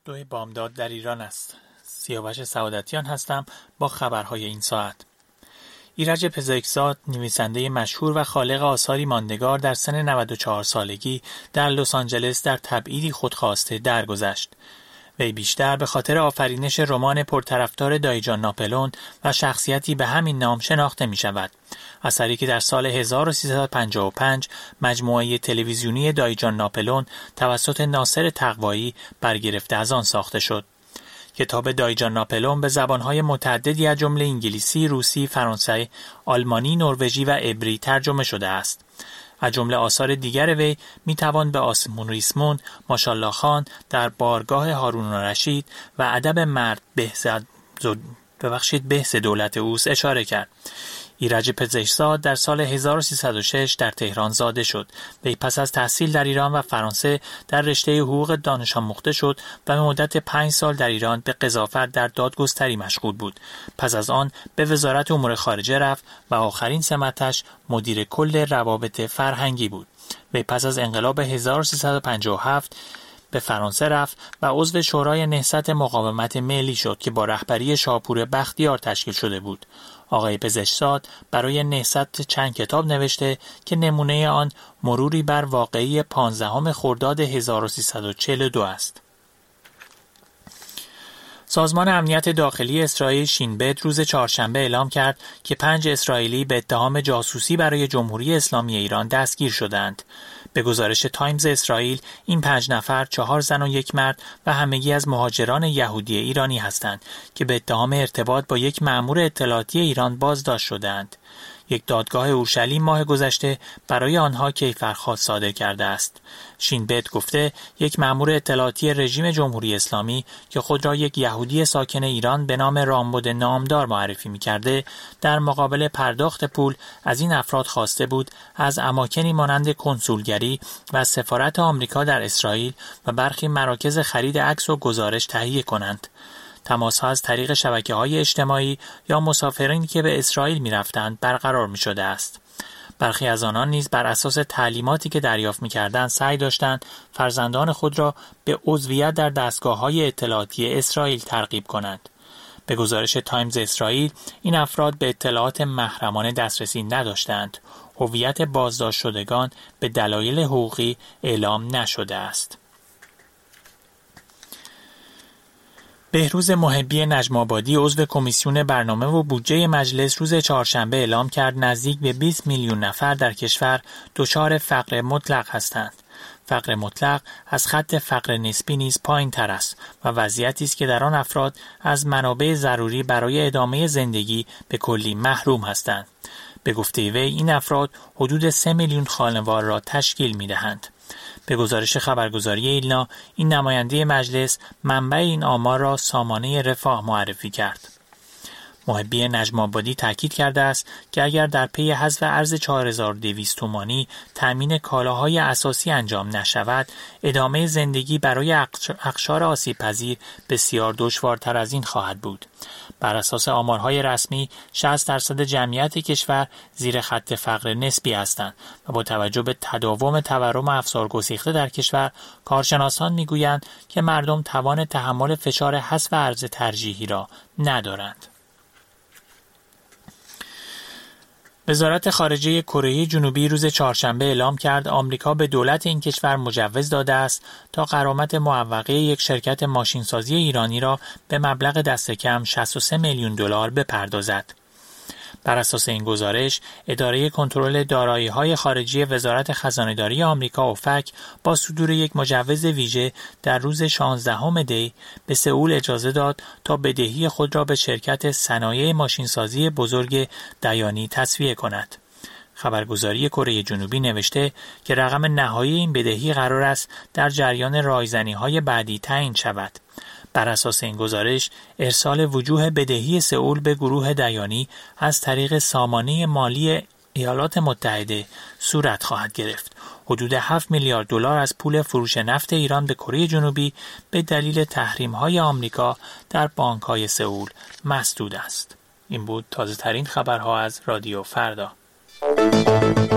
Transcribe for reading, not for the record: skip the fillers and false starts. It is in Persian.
2 بامداد در ایران است. سیاوش سعادتیان هستم با خبرهای این ساعت. ایرج پزشکزاد، نویسنده مشهور و خالق آثاری ماندگار، در سن 94 سالگی در لس آنجلس در تبعیدی خودخواسته درگذشت. وی بیشتر به خاطر آفرینش رمان پرطرفدار دایجان ناپلئون و شخصیتی به همین نام شناخته می شود. اثری که در سال 1355 مجموعه تلویزیونی دایجان ناپلئون توسط ناصر تقوایی برگرفته از آن ساخته شد. کتاب دایجان ناپلئون به زبانهای متعددی از جمله انگلیسی، روسی، فرانسوی، آلمانی، نروژی و عبری ترجمه شده است. از جمله آثار دیگر وی میتوان به آسمون ریسمون، ماشاءالله خان، در بارگاه هارون الرشید و ادب مرد بهس دولت اوست اشاره کرد. ایرج پزشکزاد در سال 1306 در تهران زاده شد. وی پس از تحصیل در ایران و فرانسه در رشته حقوق دانش آموخته شد و به مدت 5 سال در ایران به قضاوت در دادگستری مشغول بود. پس از آن به وزارت امور خارجه رفت و آخرین سمتش مدیر کل روابط فرهنگی بود. وی پس از انقلاب 1357 به فرانسه رفت و عضو شورای نهضت مقاومت ملی شد که با رهبری شاپور بختیار تشکیل شده بود. آقای پزشکزاد برای نهضت چند کتاب نوشته که نمونه آن مروری بر واقعه 15 خرداد 1342 است. سازمان امنیت داخلی اسرائیل شین بت روز چهارشنبه اعلام کرد که 5 اسرائیلی به اتهام جاسوسی برای جمهوری اسلامی ایران دستگیر شدند. به گزارش تایمز اسرائیل این 5 نفر 4 زن و 1 مرد و همگی از مهاجران یهودی ایرانی هستند که به اتهام ارتباط با یک مأمور اطلاعاتی ایران بازداشت شدند. یک دادگاه اورشلیم ماه گذشته برای آنها کیفرخواست صادر کرده است. شین بت گفته یک مأمور اطلاعاتی رژیم جمهوری اسلامی که خود را یک یهودی ساکن ایران به نام رامبد نامدار معرفی می‌کرده، در مقابل پرداخت پول از این افراد خواسته بود از اماکنی مانند کنسولگری و سفارت آمریکا در اسرائیل و برخی مراکز خرید عکس و گزارش تهیه کنند. تماس‌ها از طریق شبکه‌های اجتماعی یا مسافرینی که به اسرائیل می‌رفتند برقرار می‌شده است. برخی از آنان نیز بر اساس تعلیماتی که دریافت می‌کردند سعی داشتند فرزندان خود را به عضویت در دستگاه‌های اطلاعاتی اسرائیل ترغیب کنند. به گزارش تایمز اسرائیل این افراد به اطلاعات محرمانه دسترسی نداشتند. هویت بازداشت شدگان به دلایل حقوقی اعلام نشده است. بهروز محبی نجم‌آبادی، عضو کمیسیون برنامه و بودجه مجلس، روز چهارشنبه اعلام کرد نزدیک به 20 میلیون نفر در کشور دچار فقر مطلق هستند. فقر مطلق از خط فقر نسبی نیز پایین‌تر است و وضعیتی است که در آن افراد از منابع ضروری برای ادامه زندگی به کلی محروم هستند. به گفته وی این افراد حدود 3 میلیون خانوار را تشکیل می‌دهند. به گزارش خبرگزاری ایلنا، این نماینده مجلس منبع این آمار را سامانه رفاه معرفی کرد. محبی نجم‌آبادی تاکید کرده است که اگر در پی حذف ارز 4200 تومانی تأمین کالاهای اساسی انجام نشود، ادامه زندگی برای اقشار آسیب‌پذیر بسیار دشوارتر از این خواهد بود. بر اساس آمارهای رسمی 60% جمعیت کشور زیر خط فقر نسبی هستند و با توجه به تداوم تورم افزار گسیخته در کشور، کارشناسان میگویند که مردم توان تحمل فشار حذف ارز ترجیحی را ندارند. وزارت خارجه کره جنوبی روز چهارشنبه اعلام کرد آمریکا به دولت این کشور مجوز داده است تا غرامت معوقه یک شرکت ماشینسازی ایرانی را به مبلغ دست کم 63 میلیون دلار بپردازد. بر اساس این گزارش، اداره کنترل دارایی‌های خارجی وزارت خزانه‌داری آمریکا اوفک با صدور یک مجوز ویژه در روز 16 دی به سئول اجازه داد تا بدهی خود را به شرکت صنایع ماشینسازی بزرگ دیانی تسویه کند. خبرگزاری کره جنوبی نوشته که رقم نهایی این بدهی قرار است در جریان رایزنی‌های بعدی تعیین شود. بر اساس این گزارش، ارسال وجوه بدهی سئول به گروه دیانی از طریق سامانه مالی ایالات متحده صورت خواهد گرفت. حدود 7 میلیارد دلار از پول فروش نفت ایران به کره جنوبی به دلیل تحریم‌های آمریکا در بانک‌های سئول مسدود است. این بود تازه‌ترین خبرها از رادیو فردا.